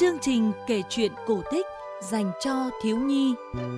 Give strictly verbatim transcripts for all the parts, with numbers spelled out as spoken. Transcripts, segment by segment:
chương trình kể chuyện cổ tích dành cho thiếu nhi.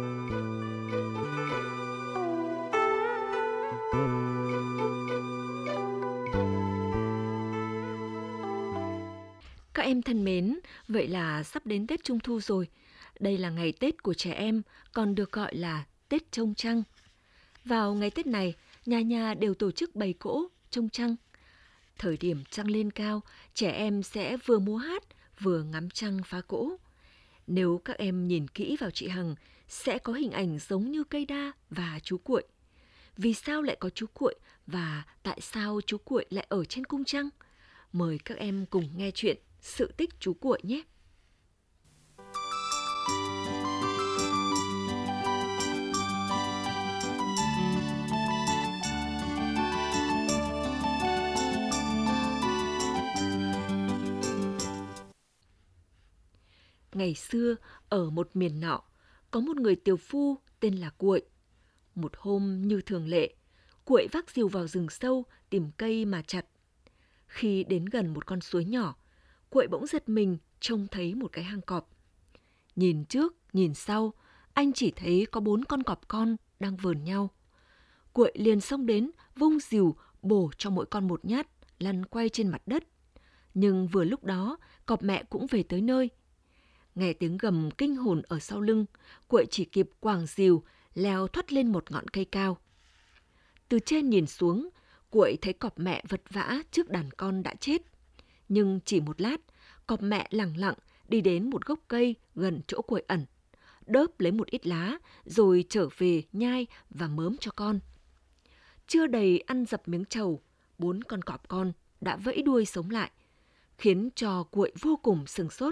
Các em thân mến, vậy là sắp đến Tết Trung Thu rồi. Đây là ngày Tết của trẻ em, còn được gọi là Tết trông trăng. Vào ngày Tết này, nhà nhà đều tổ chức bày cỗ, trông trăng. Thời điểm trăng lên cao, trẻ em sẽ vừa múa hát, vừa ngắm trăng phá cỗ. Nếu các em nhìn kỹ vào chị Hằng, sẽ có hình ảnh giống như cây đa và chú cuội. Vì sao lại có chú cuội và tại sao chú cuội lại ở trên cung trăng? Mời các em cùng nghe chuyện Sự tích chú cuội nhé. Ngày xưa, ở một miền nọ, có một người tiều phu tên là Cuội. Một hôm như thường lệ, Cuội vác rìu vào rừng sâu tìm cây mà chặt. Khi đến gần một con suối nhỏ, Cuội bỗng giật mình trông thấy một cái hang cọp. Nhìn trước, nhìn sau, anh chỉ thấy có bốn con cọp con đang vờn nhau. Cuội liền xông đến, vung rìu bổ cho mỗi con một nhát, lăn quay trên mặt đất. Nhưng vừa lúc đó, cọp mẹ cũng về tới nơi. Nghe tiếng gầm kinh hồn ở sau lưng, Cuội chỉ kịp quàng rìu, leo thoát lên một ngọn cây cao. Từ trên nhìn xuống, Cuội thấy cọp mẹ vật vã trước đàn con đã chết. Nhưng chỉ một lát, cọp mẹ lẳng lặng đi đến một gốc cây gần chỗ Cuội ẩn, đớp lấy một ít lá rồi trở về nhai và mớm cho con. Chưa đầy ăn dập miếng trầu, bốn con cọp con đã vẫy đuôi sống lại, khiến cho Cuội vô cùng sửng sốt.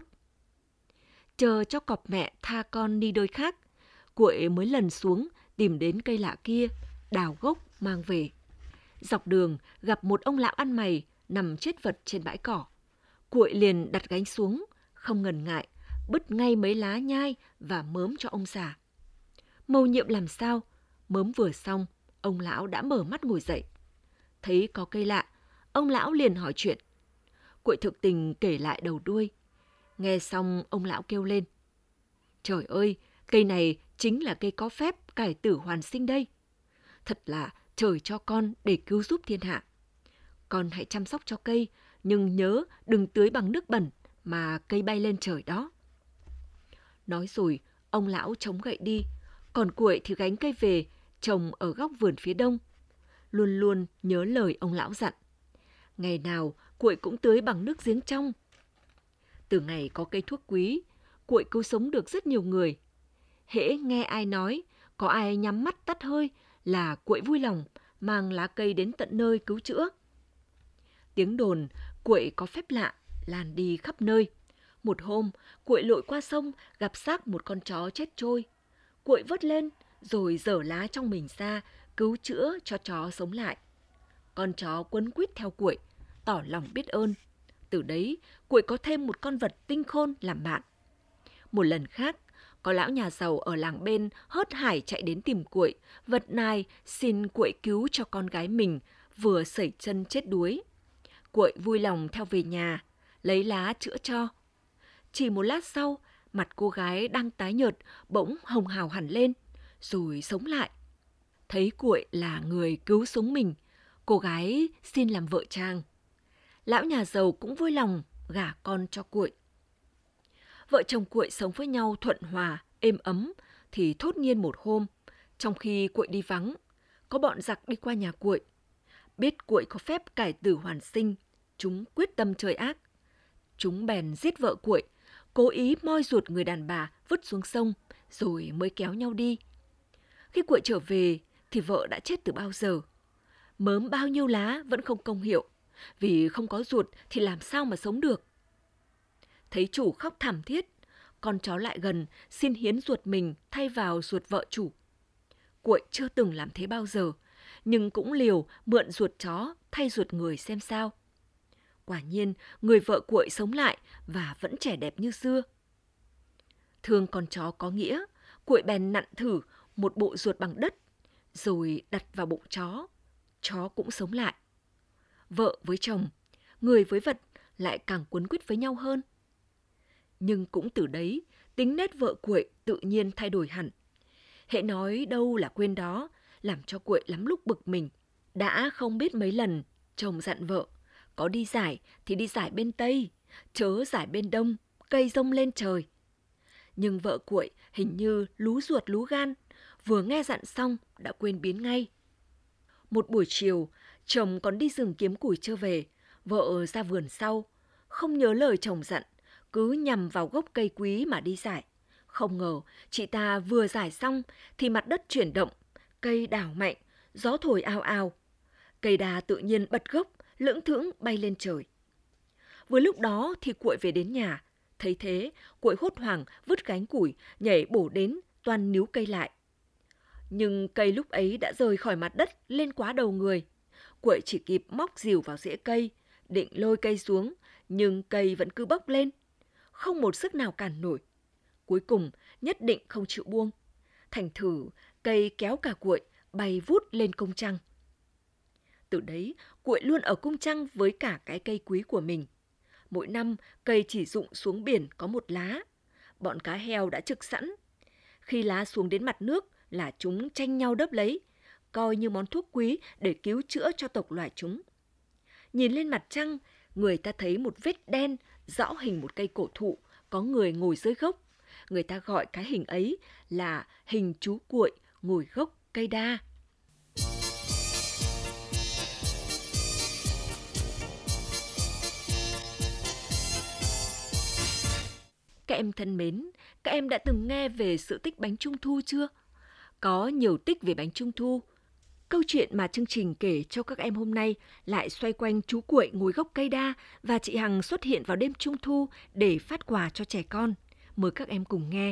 Chờ cho cọp mẹ tha con đi đôi khác, Cuội mới lần xuống tìm đến cây lạ kia, đào gốc mang về. Dọc đường gặp một ông lão ăn mày nằm chết vật trên bãi cỏ. Cuội liền đặt gánh xuống, không ngần ngại, bứt ngay mấy lá nhai và mớm cho ông già. Mầu nhiệm làm sao, mớm vừa xong, ông lão đã mở mắt ngồi dậy. Thấy có cây lạ, ông lão liền hỏi chuyện. Cuội thực tình kể lại đầu đuôi. Nghe xong ông lão kêu lên. Trời ơi, cây này chính là cây có phép cải tử hoàn sinh đây. Thật là trời cho con để cứu giúp thiên hạ. Con hãy chăm sóc cho cây, nhưng nhớ đừng tưới bằng nước bẩn mà cây bay lên trời đó. Nói rồi, ông lão chống gậy đi, còn Cuội thì gánh cây về, trồng ở góc vườn phía đông. Luôn luôn nhớ lời ông lão dặn. Ngày nào, Cuội cũng tưới bằng nước giếng trong. Từ ngày có cây thuốc quý, Cuội cứu sống được rất nhiều người. Hễ nghe ai nói, có ai nhắm mắt tắt hơi là Cuội vui lòng mang lá cây đến tận nơi cứu chữa. Tiếng đồn Cuội có phép lạ lan đi khắp nơi. Một hôm, Cuội lội qua sông gặp xác một con chó chết trôi. Cuội vớt lên rồi giở lá trong mình ra cứu chữa cho chó sống lại. Con chó quấn quýt theo Cuội, tỏ lòng biết ơn. Từ đấy, Cuội có thêm một con vật tinh khôn làm bạn. Một lần khác, có lão nhà giàu ở làng bên hớt hải chạy đến tìm Cuội, vật nài xin Cuội cứu cho con gái mình vừa sẩy chân chết đuối. Cuội vui lòng theo về nhà, lấy lá chữa cho. Chỉ một lát sau, mặt cô gái đang tái nhợt bỗng hồng hào hẳn lên, rồi sống lại. Thấy Cuội là người cứu sống mình, cô gái xin làm vợ chàng. Lão nhà giàu cũng vui lòng gả con cho Cuội. Vợ chồng Cuội sống với nhau thuận hòa, êm ấm, thì thốt nhiên một hôm, trong khi Cuội đi vắng, có bọn giặc đi qua nhà Cuội. Biết Cuội có phép cải tử hoàn sinh, chúng quyết tâm chơi ác. Chúng bèn giết vợ Cuội, cố ý moi ruột người đàn bà vứt xuống sông, rồi mới kéo nhau đi. Khi Cuội trở về, thì vợ đã chết từ bao giờ. Mớm bao nhiêu lá vẫn không công hiệu, vì không có ruột thì làm sao mà sống được. Thấy chủ khóc thảm thiết, con chó lại gần xin hiến ruột mình thay vào ruột vợ chủ. Cuội chưa từng làm thế bao giờ, nhưng cũng liều mượn ruột chó thay ruột người xem sao. Quả nhiên, người vợ Cuội sống lại và vẫn trẻ đẹp như xưa. Thương con chó có nghĩa, Cuội bèn nặn thử một bộ ruột bằng đất, rồi đặt vào bụng chó. Chó cũng sống lại. Vợ với chồng, người với vật lại càng quấn quýt với nhau hơn. Nhưng cũng từ đấy, tính nết vợ Cuội tự nhiên thay đổi hẳn. Hễ nói đâu là quên đó, làm cho Cuội lắm lúc bực mình. Đã không biết mấy lần, chồng dặn vợ, có đi giải thì đi giải bên Tây, chớ giải bên Đông, cây rông lên trời. Nhưng vợ Cuội hình như lú ruột lú gan, vừa nghe dặn xong đã quên biến ngay. Một buổi chiều, chồng còn đi rừng kiếm củi chưa về, vợ ra vườn sau, không nhớ lời chồng dặn, cứ nhằm vào gốc cây quý mà đi giải. Không ngờ, chị ta vừa giải xong thì mặt đất chuyển động, cây đảo mạnh, gió thổi ào ào. Cây đa tự nhiên bật gốc, lững thững bay lên trời. Vừa lúc đó thì Cuội về đến nhà. Thấy thế, Cuội hốt hoảng vứt gánh củi, nhảy bổ đến, toan níu cây lại. Nhưng cây lúc ấy đã rời khỏi mặt đất lên quá đầu người. Cuội chỉ kịp móc rìu vào rễ cây, định lôi cây xuống, nhưng cây vẫn cứ bốc lên. Không một sức nào cản nổi. Cuối cùng, nhất định không chịu buông. Thành thử, cây kéo cả Cuội, bay vút lên cung trăng. Từ đấy, Cuội luôn ở cung trăng với cả cái cây quý của mình. Mỗi năm, cây chỉ rụng xuống biển có một lá. Bọn cá heo đã trực sẵn. Khi lá xuống đến mặt nước là chúng tranh nhau đớp lấy, coi như món thuốc quý để cứu chữa cho tộc loài chúng. Nhìn lên mặt trăng, người ta thấy một vết đen rõ hình một cây cổ thụ, có người ngồi dưới gốc. Người ta gọi cái hình ấy là hình chú Cuội ngồi gốc cây đa. Các em thân mến, các em đã từng nghe về sự tích bánh trung thu chưa? Có nhiều tích về bánh trung thu. Câu chuyện mà chương trình kể cho các em hôm nay lại xoay quanh chú Cuội ngồi gốc cây đa và chị Hằng xuất hiện vào đêm trung thu để phát quà cho trẻ con. Mời các em cùng nghe.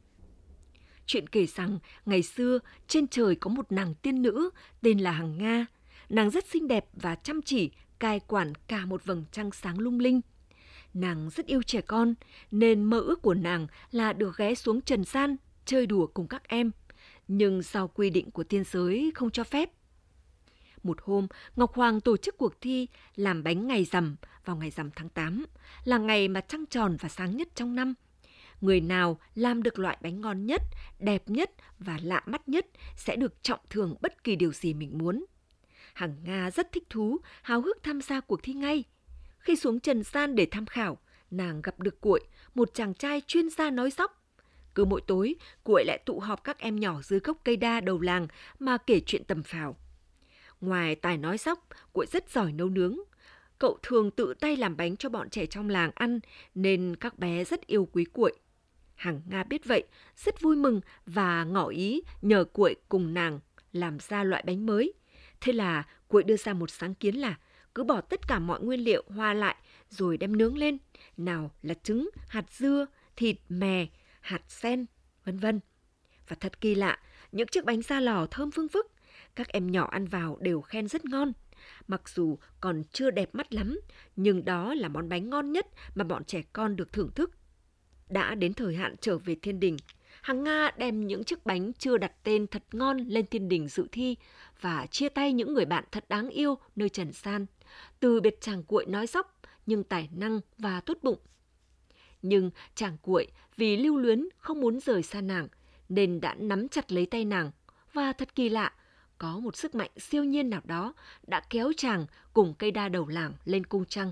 Chuyện kể rằng ngày xưa trên trời có một nàng tiên nữ tên là Hằng Nga. Nàng rất xinh đẹp và chăm chỉ cai quản cả một vầng trăng sáng lung linh. Nàng rất yêu trẻ con nên mơ ước của nàng là được ghé xuống trần gian chơi đùa cùng các em. Nhưng do quy định của tiên giới không cho phép. Một hôm, Ngọc Hoàng tổ chức cuộc thi làm bánh ngày rằm vào ngày rằm tháng tám, là ngày mà trăng tròn và sáng nhất trong năm. Người nào làm được loại bánh ngon nhất, đẹp nhất và lạ mắt nhất sẽ được trọng thưởng bất kỳ điều gì mình muốn. Hằng Nga rất thích thú, háo hức tham gia cuộc thi ngay. Khi xuống trần gian để tham khảo, nàng gặp được Cuội, một chàng trai chuyên gia nói dóc. Cứ mỗi tối, Cuội lại tụ họp các em nhỏ dưới gốc cây đa đầu làng mà kể chuyện tầm phào. Ngoài tài nói dóc, Cuội rất giỏi nấu nướng. Cậu thường tự tay làm bánh cho bọn trẻ trong làng ăn nên các bé rất yêu quý Cuội. Hằng Nga biết vậy, rất vui mừng và ngỏ ý nhờ Cuội cùng nàng làm ra loại bánh mới. Thế là Cuội đưa ra một sáng kiến là cứ bỏ tất cả mọi nguyên liệu hòa lại rồi đem nướng lên. Nào là trứng, hạt dưa, thịt, mè, hạt sen, vân vân. Và thật kỳ lạ, những chiếc bánh ra lò thơm phưng phức. Các em nhỏ ăn vào đều khen rất ngon. Mặc dù còn chưa đẹp mắt lắm, nhưng đó là món bánh ngon nhất mà bọn trẻ con được thưởng thức. Đã đến thời hạn trở về thiên đình, Hằng Nga đem những chiếc bánh chưa đặt tên thật ngon lên thiên đình dự thi và chia tay những người bạn thật đáng yêu nơi trần gian. Từ biệt chàng Cuội nói dóc nhưng tài năng và tốt bụng. Nhưng chàng Cuội vì lưu luyến không muốn rời xa nàng nên đã nắm chặt lấy tay nàng. Và thật kỳ lạ, có một sức mạnh siêu nhiên nào đó đã kéo chàng cùng cây đa đầu làng lên cung trăng.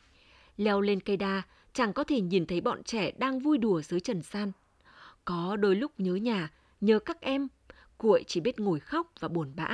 Leo lên cây đa, chàng có thể nhìn thấy bọn trẻ đang vui đùa dưới trần gian. Có đôi lúc nhớ nhà, nhớ các em, Cuội chỉ biết ngồi khóc và buồn bã.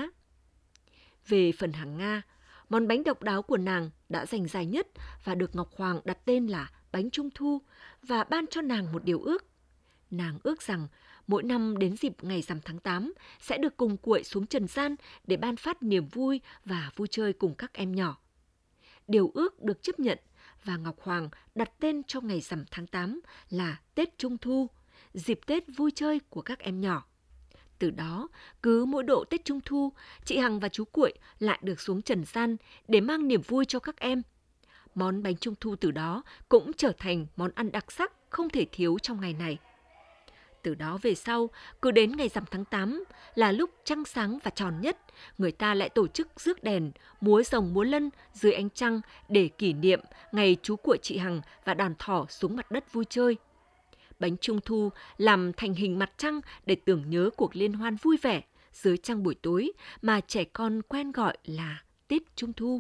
Về phần Hằng Nga, món bánh độc đáo của nàng đã giành giải nhất và được Ngọc Hoàng đặt tên là bánh trung thu và ban cho nàng một điều ước. Nàng ước rằng mỗi năm đến dịp ngày rằm tháng tám sẽ được cùng Cuội xuống trần gian để ban phát niềm vui và vui chơi cùng các em nhỏ. Điều ước được chấp nhận và Ngọc Hoàng đặt tên cho ngày rằm tháng tám là Tết Trung Thu, dịp Tết vui chơi của các em nhỏ. Từ đó, cứ mỗi độ Tết Trung Thu, chị Hằng và chú Cuội lại được xuống trần gian để mang niềm vui cho các em. Món bánh Trung Thu từ đó cũng trở thành món ăn đặc sắc không thể thiếu trong ngày này. Từ đó về sau, cứ đến ngày rằm tháng tám là lúc trăng sáng và tròn nhất, người ta lại tổ chức rước đèn, múa rồng múa lân dưới ánh trăng để kỷ niệm ngày chú cuội chị Hằng và đàn thỏ xuống mặt đất vui chơi. Bánh trung thu làm thành hình mặt trăng để tưởng nhớ cuộc liên hoan vui vẻ dưới trăng buổi tối mà trẻ con quen gọi là Tết Trung thu.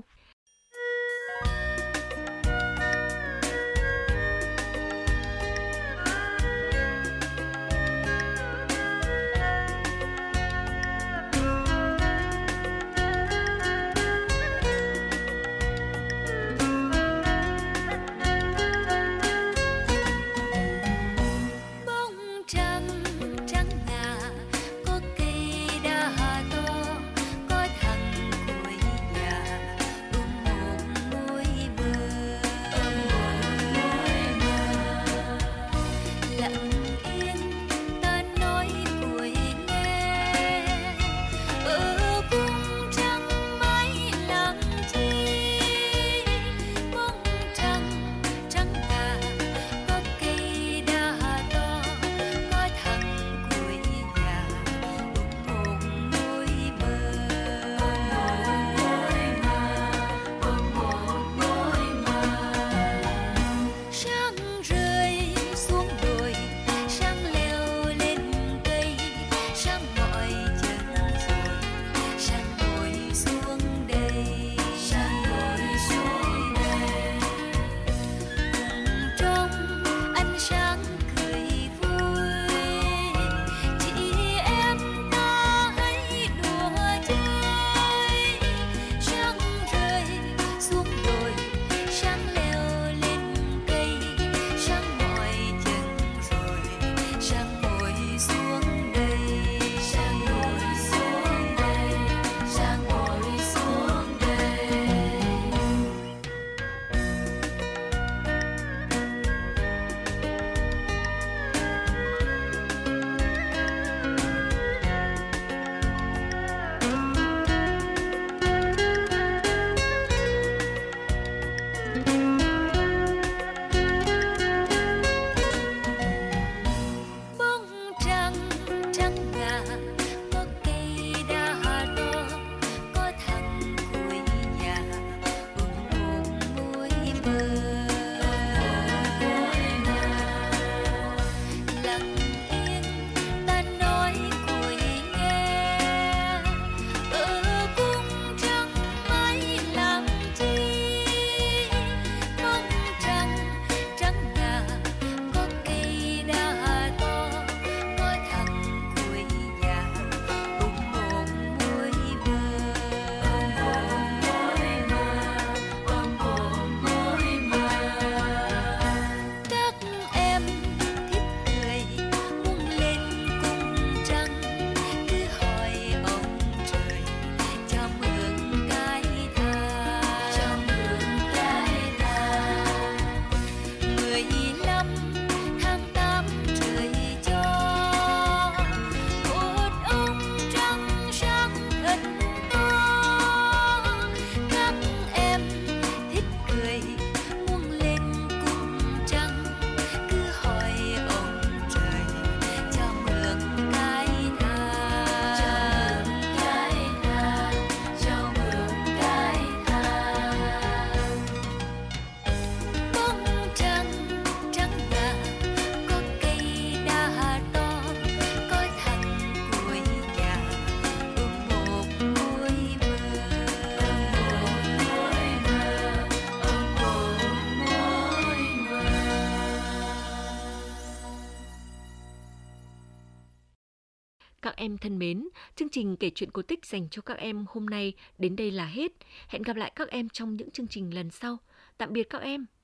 Các em thân mến, chương trình kể chuyện cổ tích dành cho các em hôm nay đến đây là hết. Hẹn gặp lại các em trong những chương trình lần sau. Tạm biệt các em.